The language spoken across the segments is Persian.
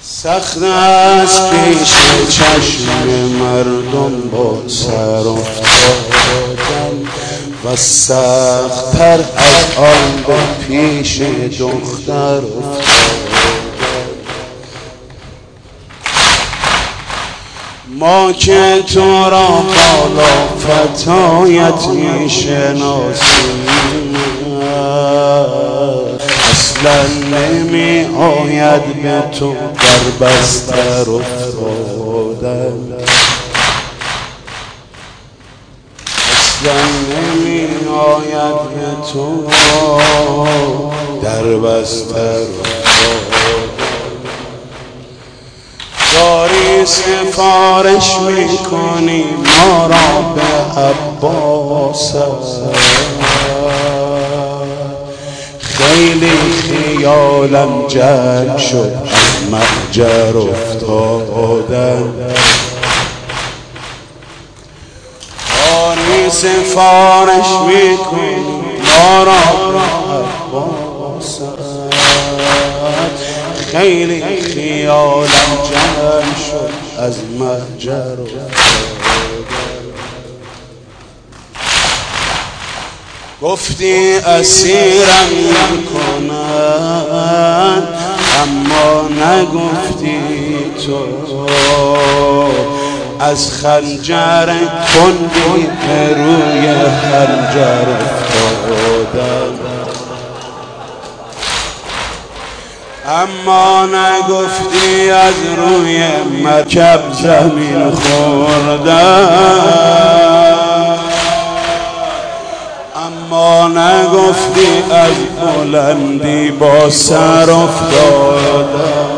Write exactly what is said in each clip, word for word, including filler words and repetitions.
سخت است پیش چشم مردم با سر افتادن و سخت تر از آن به پیش دختر افتادن. ما که تو را بالا فتایت می شناسیم اصلا نمی آید به تو در بستر افتادن. اصلا نمی آید به تو در بستر افتادن. داری سفارش میکنی ما را به عباس، خیلی خیالم جمع شد از محجر افتادن. داری سفارش میکنی ما را به عباس، خیلی خیالم جمع شد از محجر گفتی اسیرم میکنن اما نگفتی تو از خنجر کندی به روی خنجر افتادن. اما نگفتی از روی مرکب زمین خوردن، اما نگفتی از بلندی با سر افتادن.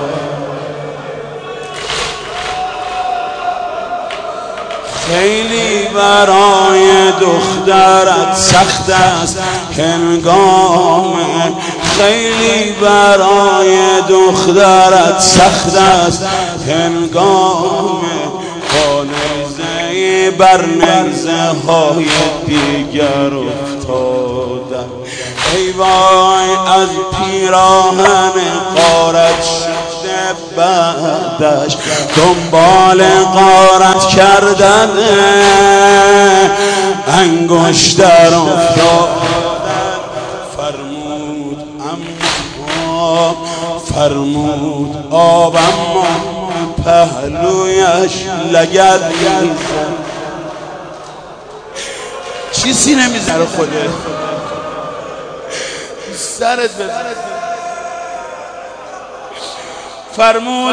خیلی برای دخترت سخت است هنگام، خیلی برای دخترت سخت است هنگام با نیزه بر نیزه های دیگر افتادن. ای وای از پیراهن غارت شده بعدش دنبال غارت کردن انگشتر افتادن. فرمود اما فرمود آب اما پهلویش لگد میزن. چی سینه میزنه خوده سرت بزن. فرمود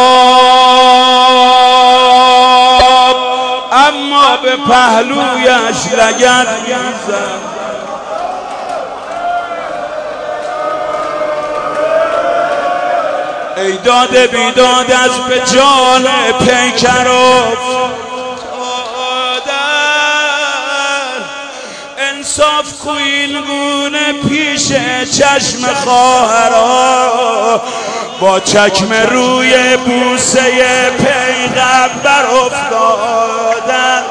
آب اما به پهلویش لگد میزن. ای داد بیداد از به جان پیکر افتادن، انصاف کو این گونه پیش چشم خواهرها با چکم روی بوسه پیغمبر افتادن.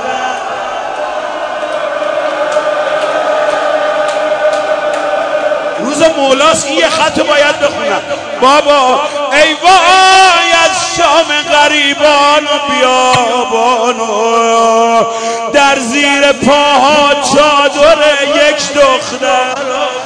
روز مولاست این یه خط باید بخونم بابا. ای وای از شام غریبان و بیابان و در زیر پاها چادر یک دختر